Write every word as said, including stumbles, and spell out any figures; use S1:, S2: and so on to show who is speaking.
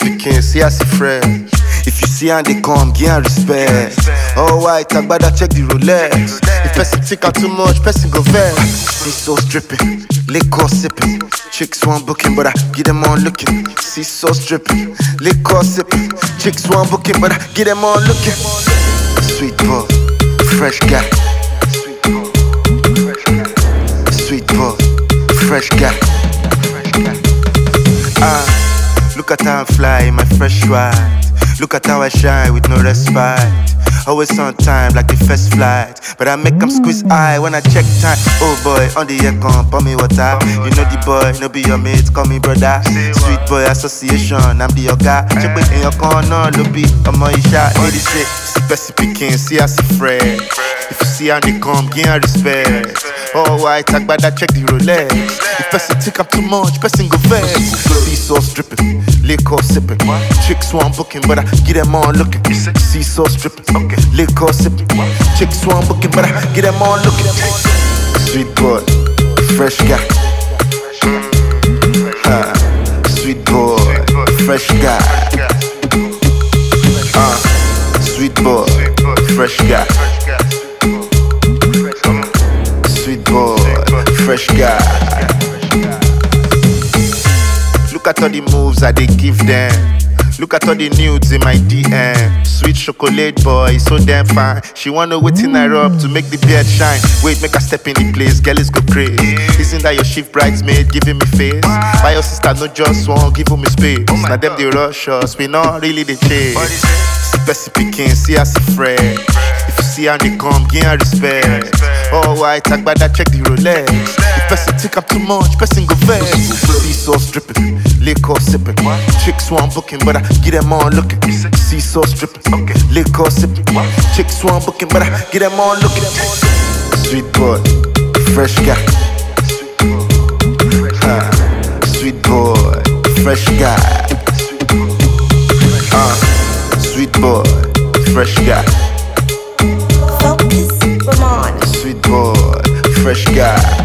S1: picking, see as he fresh. If you see and they come, give and respect. Oh, white, Agbada, check the Rolex. If person think out too much, person go vex. See sauce dripping, liquor sipping. Chicks want booking, but I get them on looking. See sauce dripping, liquor sipping. Chicks want booking, but I get them on looking. Sweet boy, fresh guy. Sweet boy, fresh guy. Ah, look at how I fly in my fresh ride. Look at how I shine with no respite. Always on time like the first flight. But I make them squeeze eye when I check time. Oh boy, on the air come, pour me water. You know the boy, no be your mate, call me brother. Sweet boy association, I'm the yoga. Check me in your corner, no be a my shot. eighty six, Bessie picking, see as a friend. If you see how they come, give and respect. Oh, I talk about that, check the Rolex. If person think I'm too much, person go vex. See sauce dripping, liquor sipping. Chicks want booking, but I get them on looking. See sauce dripping, liquor sipping. Chicks want booking, but I get them on looking. Sweet boy, fresh guy. Uh, sweet boy, fresh guy. Uh, sweet boy, fresh guy. Sweet boy, fresh guy. Look at all the moves I they give them. Look at all the nudes in my D M. Sweet chocolate boy, so damn fine. She wanna wait in I rub to make the beard shine. Wait, make her step in the place, girl is go crazy. Isn't that your shift bridesmaid giving me face? My your sister no just one, give me space. Now them they rush us, we not really the chase. Bessie picking, see as a friend. If you see how they come, give and respect. Oh, I talk about that, check the Rolex. If person think I'm too much, person go vex. See sauce dripping, liquor sipping. Chicks want booking, but I get them on looking. See sauce dripping, liquor sipping. Chicks want booking, but I get them on looking. Sweet boy, fresh guy. Uh, sweet boy, fresh guy. Uh, sweet boy, fresh guy.
S2: Focus, Ramon.
S1: Sweet boy, fresh guy.